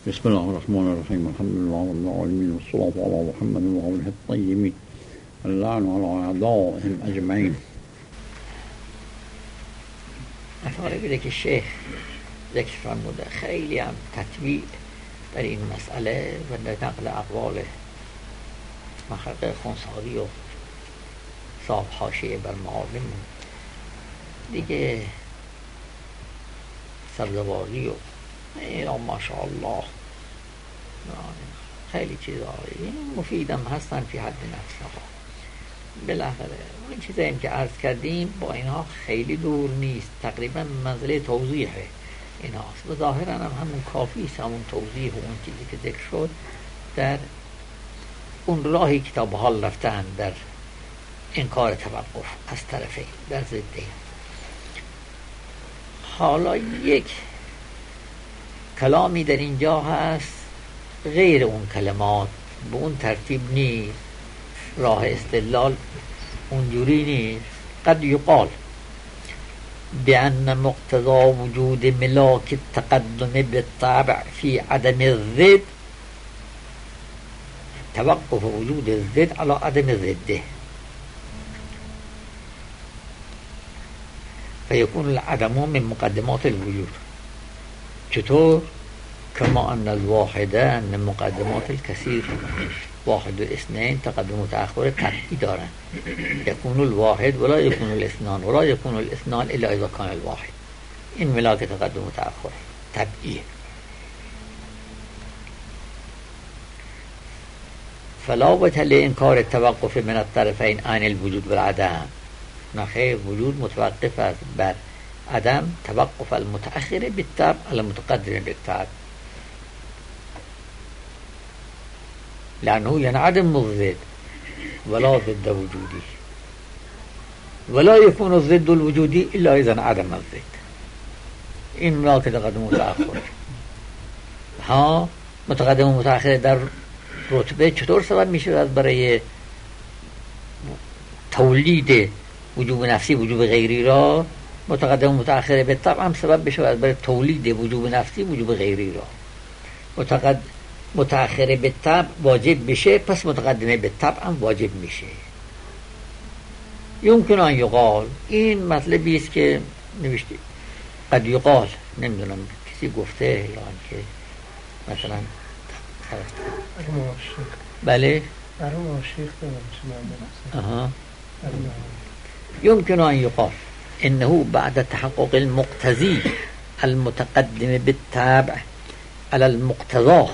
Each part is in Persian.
بسم الله الرحمن الرحيم. الحمد لله رب العالمين والصلاة على محمد وآله الطيبين اللعن على أعدائهم أجمعين. مطالبی که شیخ ذکر فرموده خیلی هم تطبیع در این مسئله و در نقل اقوال محقق خونساری و صاحب حاشیه بر معالم دیگه سبزواری و اینا ماشاءالله خیلی چیزایی مفیدم هستن فی حد نفسها. بالاخره این چیزایی که عرض کردیم با اینها خیلی دور نیست، تقریبا منزله توضیحه اینهاست و ظاهرا هم همون کافی است، همون توضیح و اون چیزی که ذکر شد در اون راهی کتاب حال رفتن در انکار توقف از طرفین در ضدین. حالا یک کلامی در اینجا هست غیر اون کلمات، به اون ترتیب نیست، راه استدلال اونجوری نیست. قد یقال بأن مقتضى وجود ملاك التقدم بالطبع في عدم الضد توقف وجود الضد على عدم ضده فيكون العدم من مقدمات الوجود. چطور؟ كما أن الواحدة من مقدمات الكثير، واحد و اثنين تقدم و تأخر طبعی دارن، يكون الواحد ولا يكون الاثنان ولا يكون الاثنان إلا إذا كان الواحد. این ملاک تقدم و تأخر طبعی. فلا وجه لإنكار التوقف من الطرفين عن الوجود والعدم. نخیر، وجود متوقف است بر عدم، توقف المتأخر بالطبع على المتقدم بالطبع، لأنه ينعدم الضد ولا ضد وجودي، ولا يكون الضد الوجودي إلا إذا انعدم الضد. این ملاک تقدم و تأخر. ها متقدم و متأخر در رتبه چطور سبب میشه برای تولید وجوب نفسی وجوب غیری را؟ متقدم و متأخر به طبع هم سبب بشه برای تولید وجوب نفسی وجوب غیری را. متأخر به طبع واجب بشه، پس متقدمه به طبع هم واجب میشه. یمکن ان یقال، این مطلبی است که نوشته قد یقال، نمیدونم کسی گفته یا که مثلا بله يمكن أن يقال إنه بعد تحقق المقتضي المتقدم بالتابع على المقتضى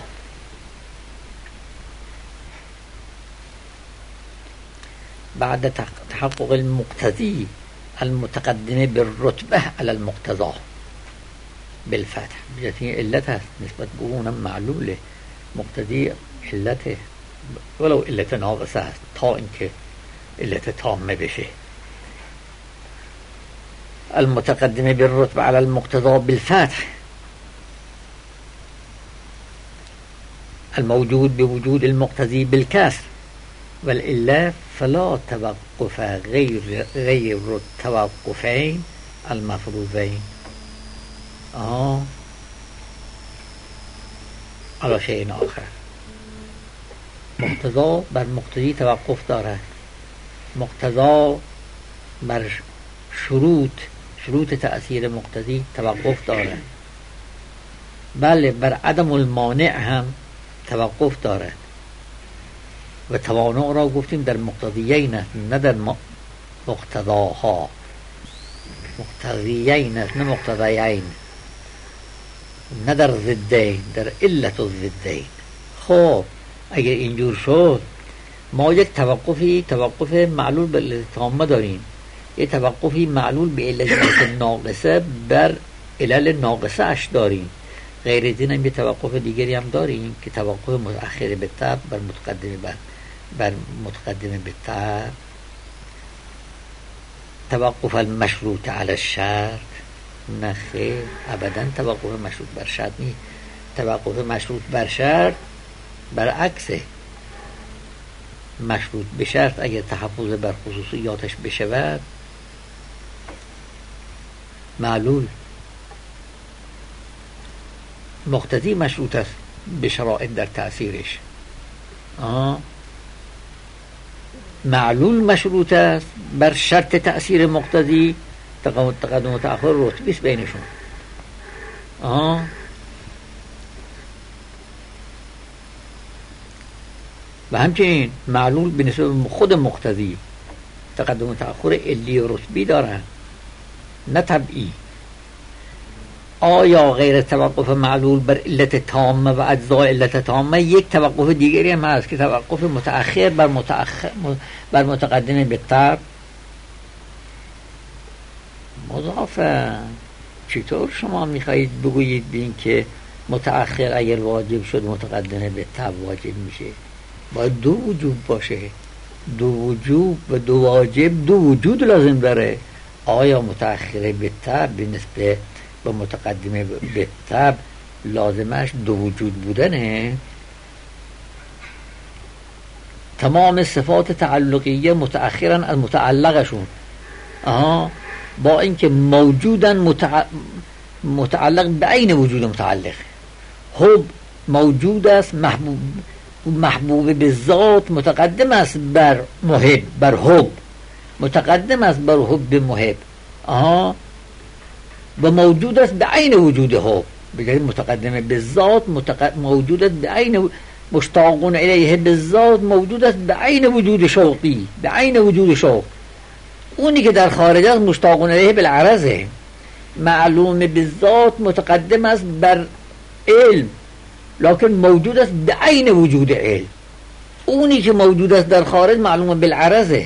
بعد تحقق المقتضي المتقدم بالرتبة على المقتضى بالفتح. بجاتين علتها نسبة بقونا معلولة، مقتضي علته ولو علة ناقصة تا إنك علة تامة بشه. المتقدم بالرتبة على المقتضى بالفتح الموجود بوجود المقتضي بالكسر، والإلا فلا توقف غير التوقفين المفروضين على شيء آخر. مقتضا بر مقتضی توقف دارد، مقتضا بر شروط تأثیر مقتضی توقف دارد، بله بر عدم المانع هم توقف دارد. و توانع را گفتیم در مقتضیین نه در مقتضاها، مقتضیین نه مقتضیین، نه در ضدین، در علت الضدین. خب اگر اینجور شد ما یک توقف معلول به علت تامه داریم، یک توقفی معلول به علت ناقصه بر علل ناقصه اش داریم، غیر از این هم یک توقف دیگری هم داریم که توقف متأخر به طبع بر متقدم به طبع. توقف المشروط علی الشرط، نه خیر، ابدا توقف مشروط بر شرط نیست. توقف مشروط بر شرط برعکسه. مشروط به شرط اگر تحفظ بر خصوصیاتش بشود معلول. مقتضی مشروط است به شرایط در تأثیرش. معلول مشروط است بر شرط تأثیر مقتضی تقدم و تأخر رتبی است بینشون. و همچنین معلول به نسبت خود مقتضی تقدم و تأخر علی و رتبی دارن، نه طبعی. آیا غیر توقف معلول بر علت تامه و اجزای علت تامه یک توقف دیگری هم هست که توقف متأخر بر متقدم بالطبع؟ مضافه. چطور شما میخواهید بگویید به این که متأخر اگر واجب شد متقدم بالطبع واجب میشه؟ باید دو وجوب باشه. دو وجوب و دو واجب دو وجود لازم داره. آیا متأخر بالطبع به نسبت به متقدم بالطبع لازمش دو وجود بودنه؟ تمام صفات تعلقیه متأخرن از متعلقشون، با اینکه موجودن متعلق به عین وجود متعلق. حب موجود است، محبوب به ذات متقدم است بر محب، بر حب متقدم است بر حب محب، و موجود است به عین وجود حب. بگید متقدم به ذات موجود است به عین، مشتاقون الیه به ذات موجود است به عین وجود شوقی، به عین وجود شوق. اونی که در خارج است مشتاقون الیه بالعرضه. معلوم به ذات متقدم است بر علم، لکن موجود است به عین وجود علم. اونی که موجود است در خارج معلوم بالعرضه.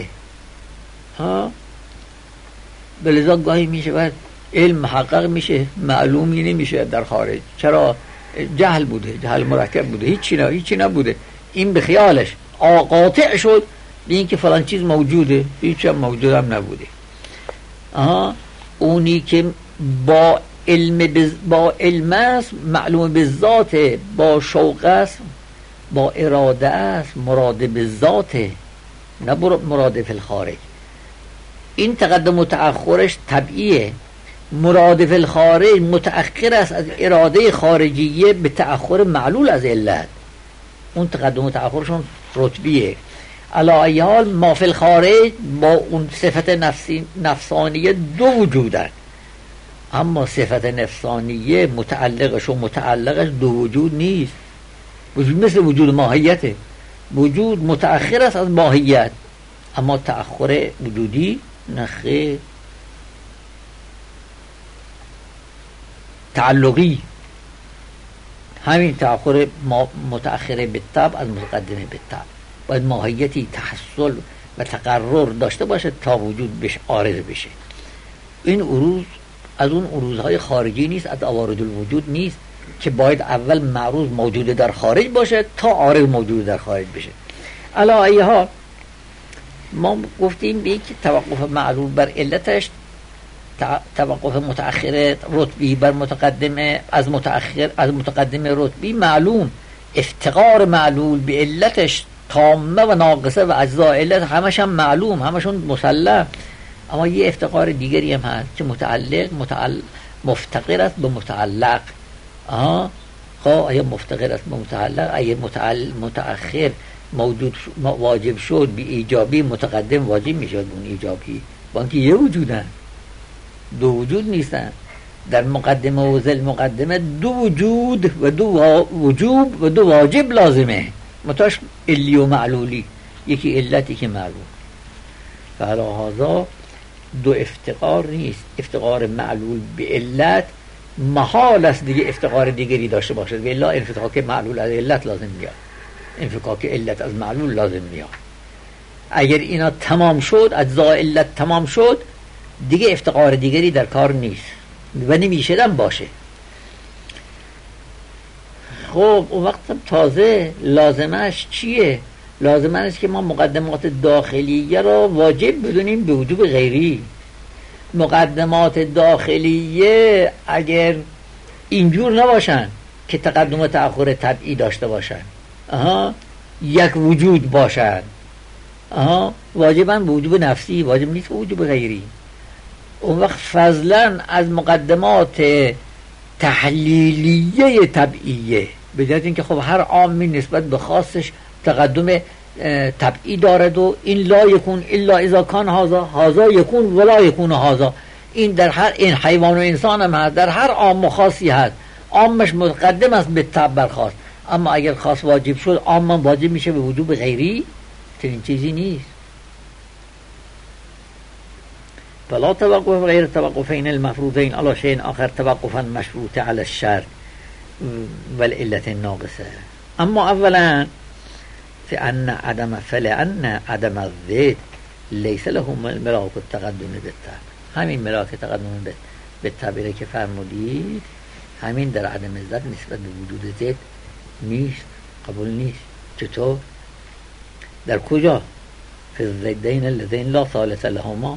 بلذا گاهی میشه باید علم محقق میشه، معلومی نمیشه در خارج. چرا؟ جهل بوده، جهل مرکب بوده، هیچی نبوده. این به خیالش قاطع شد به این که فلان چیز موجوده، هیچ هم موجود هم نبوده. اونی که با علم است، معلوم به ذات، با شوق است، با اراده است، مراد به ذات، نه مراد فی الخارج. این تقدم و تأخرش طبیعیه. مراد فی الخارج متأخر است از اراده خارجیه به تأخر معلول از علت. اون تقدم و تأخرشون رتبیه. علی ای حال ما فی الخارج با اون صفت نفسانیه دو وجودن، اما صفت نفسانیه متعلقش و متعلقش دو وجود نیست. وجود مثل وجود ماهیته. وجود متأخر است از ماهیت، اما تأخر وجودی نخیر، تعلقی. همین تأخر متأخر بالطبع از متقدم بالطبع باید ماهیتی تحصل و تقرر داشته باشه تا وجود بشه عارض بشه. این عروض از اون عروضهای خارجی نیست، از عوارض الوجود نیست که باید اول معروض موجود در خارج باشه تا عارض موجود در خارج بشه. علی ای حال ما گفتیم به که توقف معلول بر علتش توقف متأخر رتبی بر متقدم از متقدم رتبی معلوم. افتقار معلول به علتش تامه و ناقصه و اجزاء علت همشون معلوم، همشون مسلم. اما یه افتقار دیگری هم هست که مفتقر است به متعلق. آیا مفتقر است به متعلق؟ اگه متأخر موجود واجب شد به ایجابی، متقدم واجب میشد اون ایجابی. با اینکه یه وجودن، دو وجود نیستن. در مقدمه و ذل مقدمه دو وجود و دو وجوب و دو واجب لازمه، متاش علی و معلولی، یکی علتی که معلول. فعلا دو افتقار نیست. افتقار معلول به علت محال است دیگه افتقار دیگری داشته باشد، الا انفکاک معلول از علت لازم میاد، انفکاک علت از معلول لازم میاد. اگر اینا تمام شد، اجزای علت تمام شد، دیگه افتقار دیگری در کار نیست و نمیشدن باشه. خب اون وقت تازه لازمش چیه؟ لازمش که ما مقدمات داخلیه را واجب بدونیم به وجوب غیری. مقدمات داخلیه اگر اینجور نباشن که تقدم و تأخر طبعی داشته باشن، یک وجود باشن، واجباً به وجوب نفسی، واجب نیست به وجوب غیری. اون وقت فضلاً از مقدمات تحلیلیه طبعیه به جهت اینکه خب هر عامی نسبت به خاصش تقدم طبعی دارد و این لا یکون الا اذا کان هذا یکون ولا یکون هذا. این در هر این حیوان و انسان هم هست، در هر عام و خاصی هست. عامش متقدم است به طبع بر خاص، اما اگر خاص واجب شد عام واجب میشه به وجوب غیری. چنین چیزی نیست. فلا توقف غیر توقفین المفروضین علی شیء آخر توقفا مشروط علی الشرط والعلة الناقصه. اما اولا فلأن عدم الضد ليس له ملاك التقدم بالطبع. همین ملاک تقدم بالطبع که فرمودید، همین در عدم ضد نسبت به وجود ضد نیست، قبول نیست. چطور؟ در کجا؟ فی الضدین اللذین لا ثالث لهما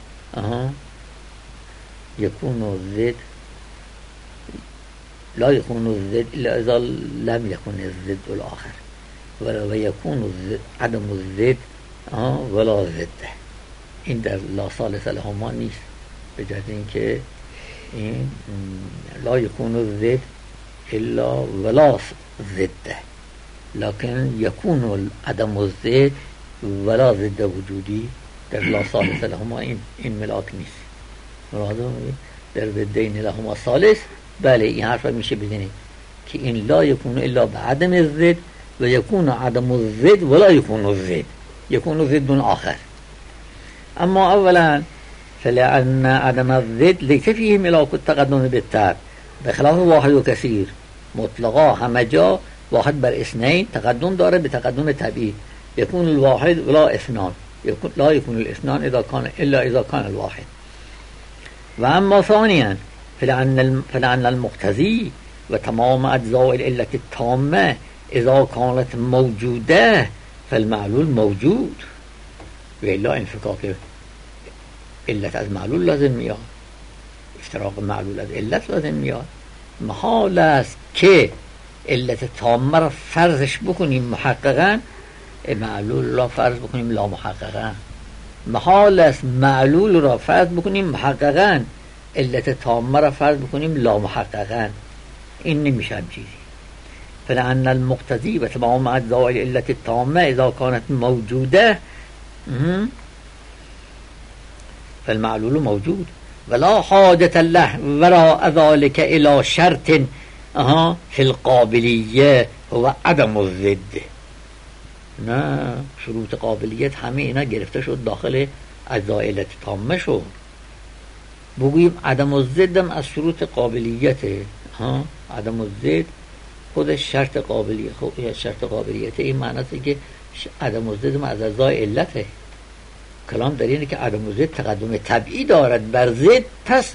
یکون الضد لا يكون الضد الا اذا لم يكن الضد الاخر و یکون عدم الضد ولا ضد. این در لا ثالث لهما نیست، به جهت اینکه این لا يكون الضد الا ولا ضد، لكن يكون عدم الضد ولا ضد وجودی در لا ثالث لهما این ملاک نیست. مراده در ضدین لهما ثالث. بله این حرف میشه بزنید که این لا یکون الا بعدم الضد و یکون عدم الضد ولا یکون الضد، یکون ضد آخر. اما اولا فلأن عدم الضد ليس فيه ملاك التقدم بالطبع بخلاف واحد و کثیر. مطلقا همه جا واحد بر اثنین تقدم داره به تقدم طبیعی. یکون الواحد ولا اثنان، لا يكون الاثنان الا اذا كان الواحد. و اما ثانيا فلأن المقتضي و تمام اجزاء العلة التامة اذا كانت موجوده فالمعلول موجود، و الا انفكاك علت از معلول لازم میاد، افتراق معلول از علت لازم میاد. محال است که علت تامه را فرضش بکنیم محققا، معلول را فرض بکنیم لا محققا. محال است معلول را فرض بکنیم محققا، علت تامه را فرض بکنیم لا محققا. این نمیشه چیزی. فلأن المقتضی و تمام اجزاء العلة التامه اذا كانت موجوده فالمعلول موجود ولا حاجة له وراء ذلك الى شرط في القابلیه هو عدم الضد. نه، شروط قابلیت همه اینا گرفته شد داخل اجزاء علت تامه شد. بگوییم عدم الضد هم از شروط قابلیته. عدم الضد خودش شرط قابلیت. شرط قابلیت این معنی است که عدم الضد هم از اجزاء علته. کلام در اینه که عدم الضد تقدم طبعی دارد بر ضد، پس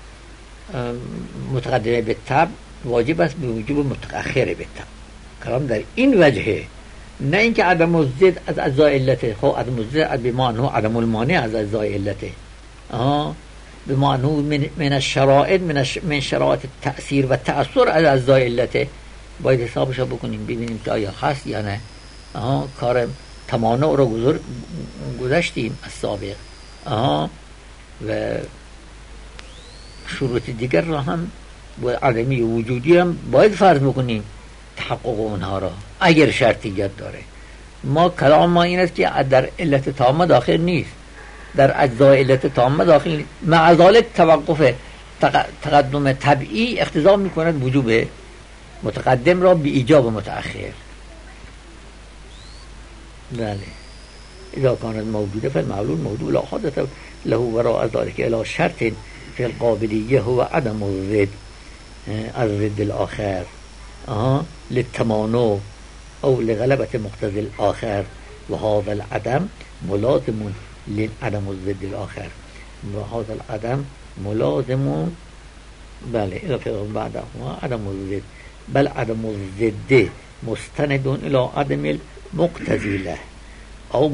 متقدمه به طبع واجب است به وجوب متأخر به طبع. کلام در این وجهه، نه اینکه عدم الضد از اجزاء علته. خب عدم الضد بمعنی عدم المانع از اجزاء علته، بمعنی من الشرائط من شرائط التأثیر و تأثر از اجزاء علته. باید حسابش بکنیم ببینیم که آیا هست یا نه. کار تمانع رو گذاشتیم از سابق و شروط دیگر را هم با عدمی وجودی هم باید فرض بکنیم تحقق اونها را اگر شرطیت داره. ما کلام ما این است که در علت تامه داخل نیست، در اجزای علت تامه داخل نیست. مع ذلك توقف تقدم طبعی اقتضا میکند وجوب متقدم را به ایجاب متأخر. بله اذا كانت موجوده فالمعلول موجود لا حاجة له وراء ذلك الى شرط في القابلية هو عدم الضد الآخر للتمانع او لغلبة مقتضى الآخر وهذا العدم ملازم لعدم الضد الآخر وهذا العدم ملازم بله الى بعده عدم الضد بل عدم الضد مستند الى عدم المقتضي له او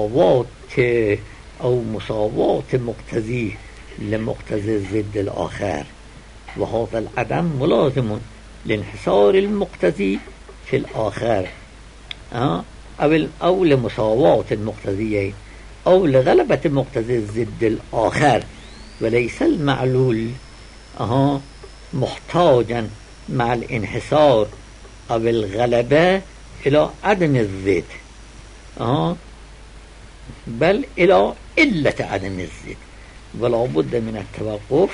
مساوات مقتضي لمقتضي الضد الآخر وهذا العدم ملازم لانحصار المقتضي في الآخر او لمساوات المقتضيين او لغلبة مقتضي الضد الآخر وليس المعلول محتاجا مع الانحصار او الغلبه الى عدم الضد بل الى علت عدم الضد ولا بد من التوقف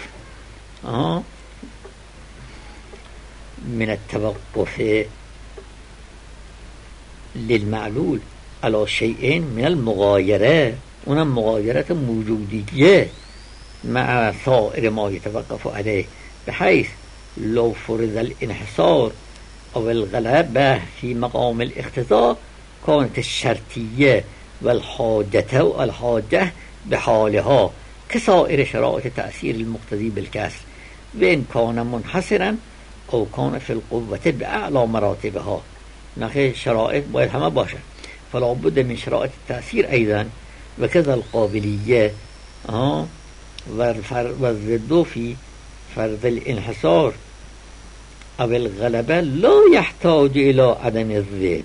للمعلول على شيئين من المغايره، اونم مغایرت موجودیه مع سائر ما يتوقف عليه، بحيث لو فرض الانحصار او الغلبه في مقام الاقتضاء كانت الشرطيه والحاجه بحالها كسائر شرائط تأثير المقتضي بالكسر، وإن كان منحصرا او كان في القوة بأعلى مراتبها. نخي شرائط باید همه باشه، فلا بد من شرائط التأثير أيضا وكذا القابلية والضد في فرض الانحصار او الغلبة لا يحتاج إلى عدم الضد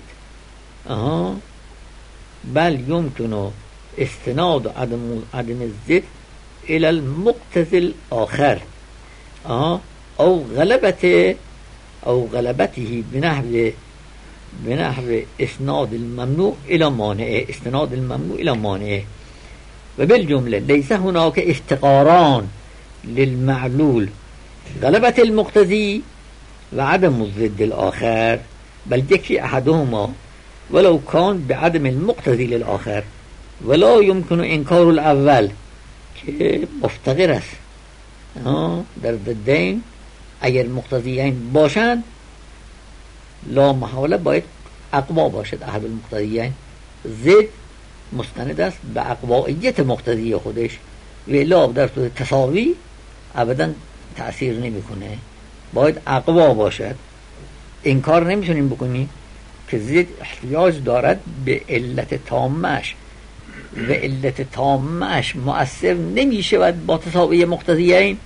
بل يمكن استناد عدم الضد إلى المقتضي الآخر او غلبته بنحو اسناد الممنوع الى مانعه وبالجملة ليس هناك افتقاران للمعلول غلبة المقتضي وعدم الضد الآخر، بل يكفي أحدهما ولو كان بعدم المقتضي للآخر، ولا يمكن إنكار الأول که مفتقر است در ضدین اگر مقتضیین باشند لا محاله باید اقوا باشد. احد المقتضیین ضد مستند است به اقواییت مقتضی خودش و الا در صورت تساوی ابدا تأثیر نمیکنه، باید اقوا باشد. این کار نمیتونیم بکنیم که ضد احتیاج دارد به علت تامش و علت تامش مؤثر نمیشود با تساوی مقتضیین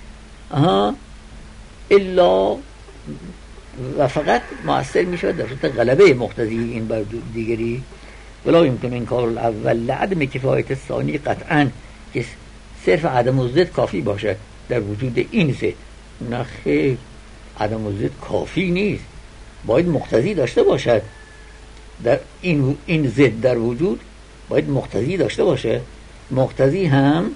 الا و فقط مؤثر میشود در صورت غلبه مقتضی این بر دیگری. ولا يمكن انکار الاول لعدم کفایت الثانی قطعا که صرف عدم الضد کافی باشد در وجود این ضد. نه خیر، عدم الضد کافی نیست، باید مقتضی داشته باشد. در این ضد در وجود باید مقتضی داشته باشه. مقتضی هم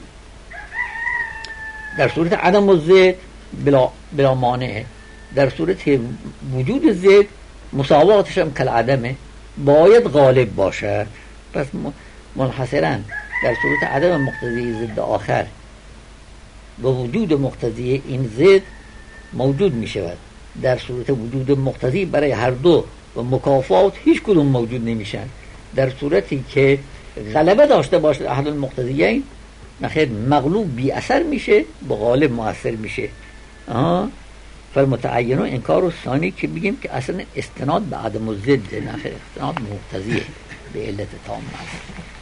در صورت عدم الضد بلا مانع، در صورت وجود ضد مساواتش هم کالعدمه، باید غالب باشد. پس منحصرا در صورت عدم مقتضی ضد آخر و وجود مقتضی این ضد موجود می شود. در صورت وجود مقتضی برای هر دو و مکافات هیچ کدوم موجود نمیشن. در صورتی که غلبه داشته باشد احد المقتضیین نخیر مغلوب بی اثر میشه، با غالب مؤثر میشه. فالمتعین انکار الثانی که بگیم که اصلا استناد به عدم الضد، نخیر استناد مقتضیه به علت تام است.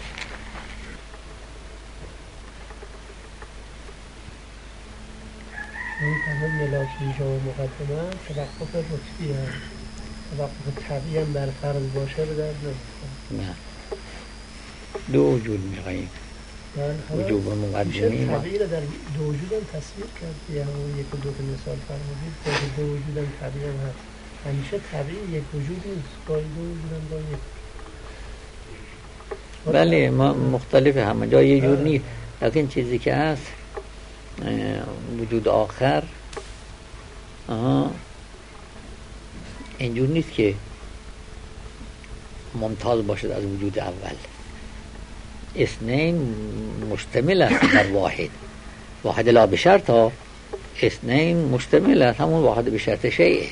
این تمام ملاکی جا و مقدمه توقف رتبی هم توقف طبعی هم بر فرض باشه به درد نمی‌خوره. نه، دو وجود میخواییم. وجوب مقدمی ما طبیعی را در دو وجود هم تصویر کرد یا همون یک و دو تا مثال فرمودید که دو وجود هم طبیعی هم هست. همیشه طبیعی یک وجود نیست، گاهی دو وجود هم گاهی یک. بله، ما مختلف همه جا یه جور نیست، لیکن چیزی که هست وجود آخر اینجور نیست که ممتاز باشد از وجود اول. اثنین مشتمل است بر واحد، واحد لا بشرط ها، اثنین مشتمل است همون واحد بشرط شیء.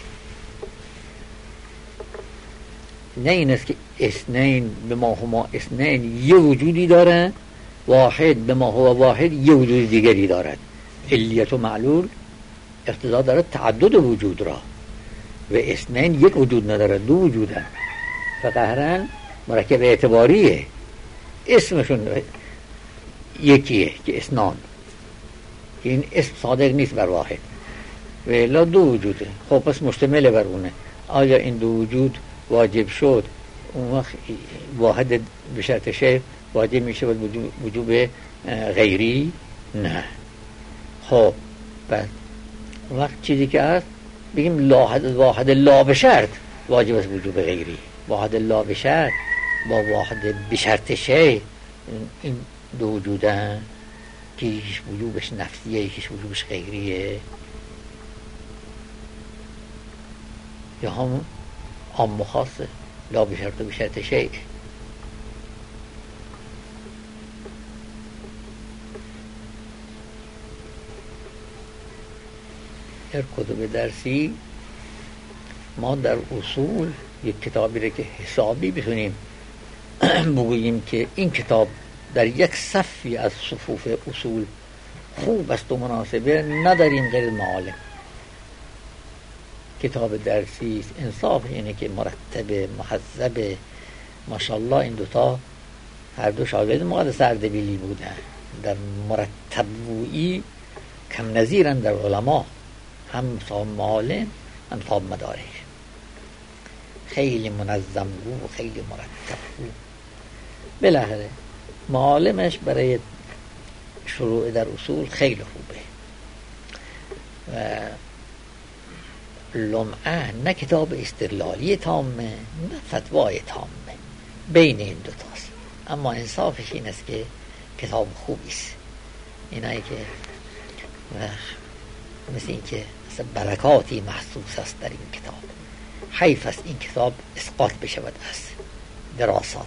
نه این است که اثنین به ما هما اثنین یه وجودی دارن، واحد به ما هو واحد یه وجود دیگری دارد. علیت و معلول اقتضا دارد تعدد وجود را و اثنین یک وجود ندارد، دو وجودن. فقهرن مرکب اعتباریه، اسمشون یکیه که اثنان، که این اسم صادق نیست بر واحد و الا دو وجوده. خب پس مشتمل بر اونه. آیا این دو وجود واجب شد اون وقت واحد به شرط شیء واجب میشه وجوب غیری؟ نه. خب بعد وقت چیزی که هست بگیم واحد لا به شرط واجب است وجوب غیری. واحد لا بشرط با واحد بشرط شیء این دو وجودن که یکیش وجوبش نفسیه یکیش وجوبش غیریه، یا هم عام و خاصه. لا بشرط و بشرط شیء. در کتب درسی ما در اصول یک کتابی را که حسابی بتونیم بگوییم که این کتاب در یک صفی از صفوف اصول خوب است و مناسبه نداریم غیر معالم. کتاب درسی است، انصاف اینه که مرتب محذب. ماشاءالله این دوتا هر دو شاگرد مقدس اردبیلی بودن، در مرتب بویی کم نظیرن در علما، هم صاحب معالم هم صاحب مدارک. خیلی منظم بود، خیلی مرتب بود. بالاخره معالمش برای شروع در اصول خیلی خوبه. و لمعه نه کتاب استدلالی تامه نه فتوای تامه، بین این دوتاست. اما انصافش این است که کتاب خوبی است. اینایی که مثل این که برکاتی محسوس است در این کتاب. حیف است این کتاب اسقاط بشود از دراسات.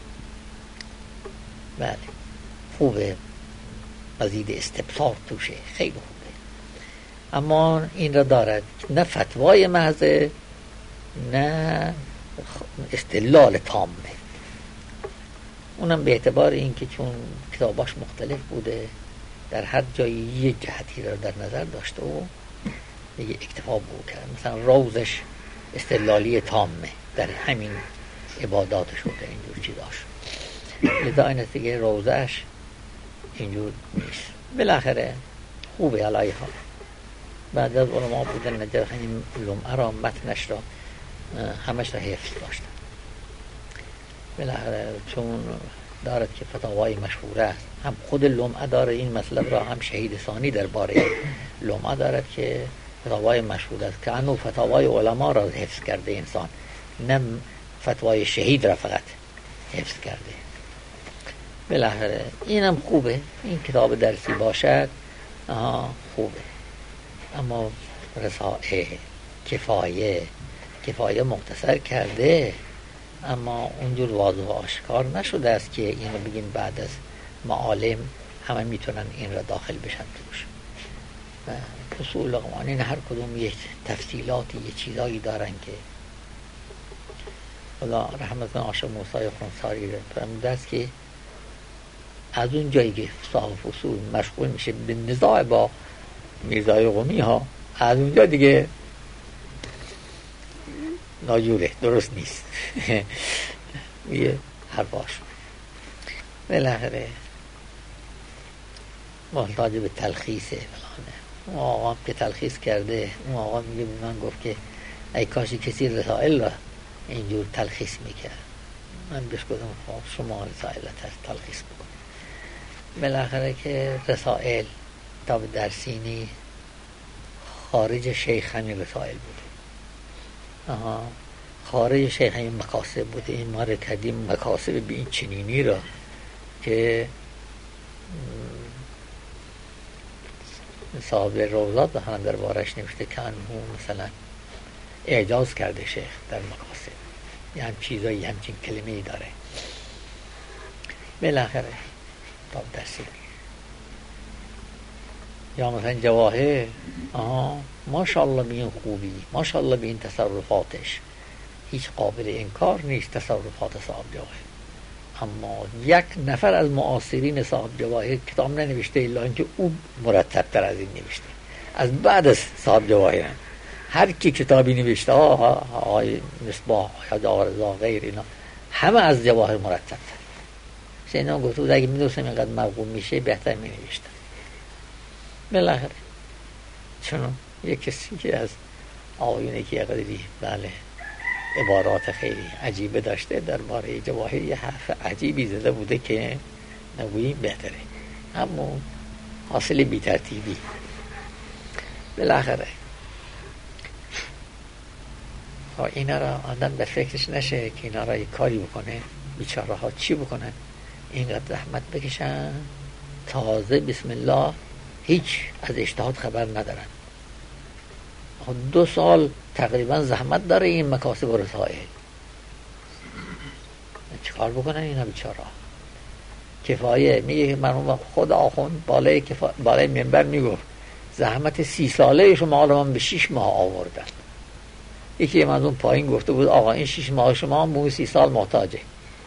بله خوبه، مزید استبصار توشه، خیلی خوبه. اما این را دارد نه فتوای محض نه استدلال تامه. اونم به اعتبار این که چون کتاباش مختلف بوده، در هر جایی یک جهتی را در نظر داشته و دیگه اکتفا بود کرد. مثلا روزش استدلالی تامه در همین عباداتش بوده، اینجور چیزاش. لذا این است که روزش اینجور نیست. بالاخره خوبه. علایه ها بعد از علما بودن نجر همین لمعه را متنش را همش را حفظ داشتن. بالاخره چون دارد که فتاوای مشهوره است، هم خود لمعه داره این مطلب را، هم شهید ثانی درباره لمعه دارد که فتاوای مشهور است که انو فتاوای علما را حفظ کرده انسان، نه فتوای شهید را فقط حفظ کرده. بالاخره اینم خوبه، این کتاب درسی باشد خوبه. اما رسائل کفایه مختصر کرده، اما اونجور واضح و آشکار نشده است که اینو بگیم بعد از معالم همه میتونن این را داخل بشن توش. اصول قوانین هر کدوم یک تفصیلاتی یک چیزایی دارن که خدا رحمت کنه عاشق موسی خونساری را فرموده است که از اون جایی که صاحب اصول مشغول میشه به نزاع با میرزای قمی ها، از اونجا دیگه ناجوره، درست نیست. یه حرفاش بالاخره محتاج به تلخیصه. اون آقا که تلخیص کرده، اون آقا میگه به من گفت که ای کاشی کسی رسائل را اینجور تلخیص میکرد. من بهش گفتم شما رسائل را تلخیص بکن. بالاخره که رسائل کتاب درسینی خارج شیخ همین رسائل بود. خارج شیخ همین مکاسب بوده. این ما را کردیم مکاسب به این چنینی را که صاحب روضات هم در بارش نوشته که انه مثلا اعجاز کرده شیخ در مکاسب، یه هم چیزایی همچین کلمه‌ای داره. بالاخره کتاب درسی یا مثلا جواهر، ماشاءالله به این خوبی، ماشاءالله به این تصرفاتش هیچ قابل انکار نیست تصرفات صاحب جواهر. اما یک نفر از معاصرین صاحب جواهر کتاب ننوشته الا اینکه او مرتب تر از این نوشته. از بعد از صاحب جواهر هر کی کتابی نوشته آقای مصباح یا دارزا غیر اینا همه از جواهر مرتب تر. سینا گفت اگه میدونستم اینقدر موقوم میشه بهتر می نوشتم. بالاخره چون یک کسی که از آقایونه که قدری بله عبارات خیلی عجیبه داشته درباره جواهر، یه حرف عجیبی زده بوده که نگوییم بهتره، اما حاصل بی ترتیبی. بالاخره اینا را آدم به فکرش نشه که اینا را یک کاری بکنه، بیچاره ها چی بکنن؟ اینقدر زحمت بکشن، تازه بسم الله هیچ از اجتهاد خبر ندارن. 2 سال تقریبا زحمت داره این مکاسب رسائل، چیکار بکنن اینا بیچاره؟ کفایه میگه مرحوم خود آخوند بالای منبر میگفت زحمت 30 ساله شما من به 6 ماه آوردن. یکی من اون پایین گفته بود آقا این 6 ماه شما به 30 سال محتاجه.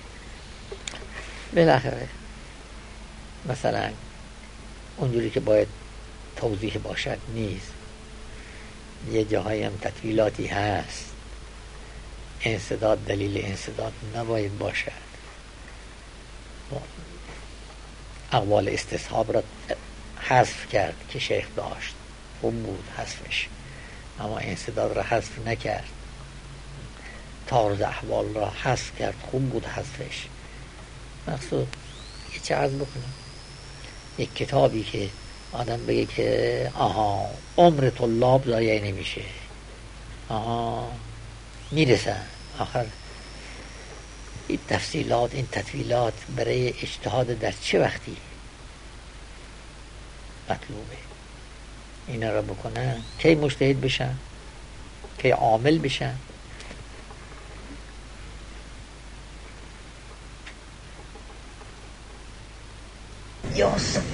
بالاخره مثلا اونجوری که باید توضیح باشد نیست، یه جاهایی هم تطویلاتی هست، انسداد دلیل انسداد نباید باشد. اقوال استصحاب را حذف کرد که شیخ داشت، خوب بود حذفش، اما انسداد را حذف نکرد. تعارض احوال را حذف کرد، خوب بود حذفش. مقصود یه چه عرض بکنم، یک کتابی که آدم بگه که آها عمر طلاب ضایع نمیشه، آها میرسن آخر این تفصیلات، این تطویلات برای اجتهاد در چه وقتی مطلوبه؟ اینا را بکنن کی مجتهد بشن، کی عامل بشن. یا